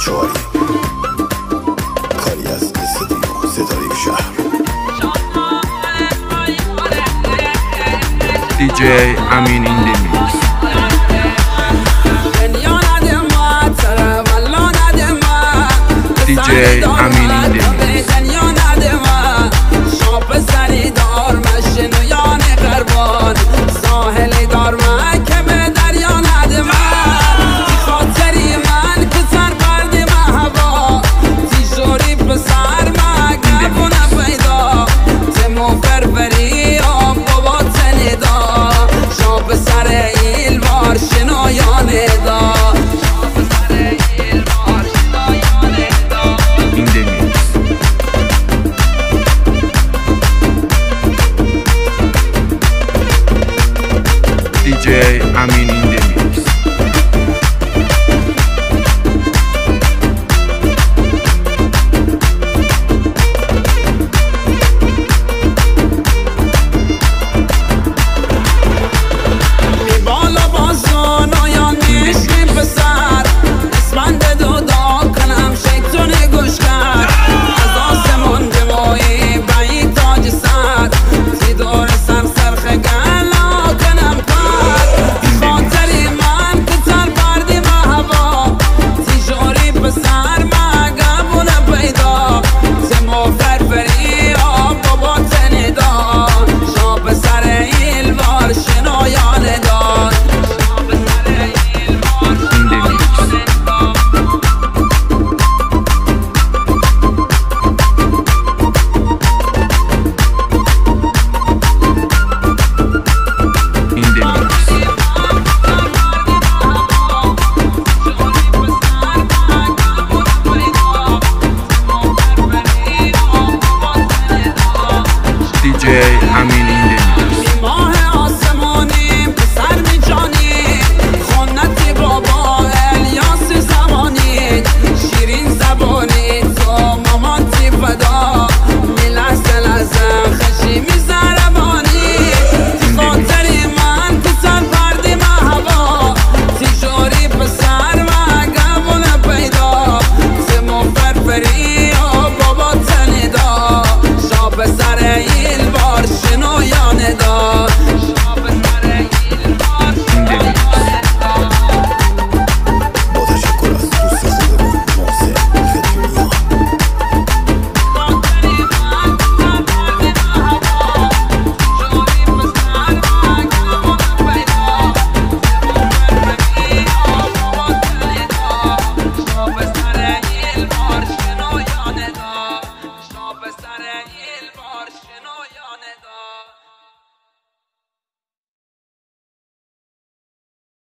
چواری کاری از استودیو ستاره شهر DJ Amin in the mix. DJ Amin in the mix. DJ Amin in the mix. DJ Amin in the mix. ماه آسمانی پسر میجانی خونتی بابا الیاس زمانی شیرین زبانی تو مامانتی فدا میلحظه لحظه خشی میزربانی خاطری من پسر پردی هوا تیجاری پسر گبون پیدا زمو فرفری و بابا تنیدا شاب سر شنویان دا شاب سر این بار با تشکر از دوست خودمون محسن خدیمیان شنویان دا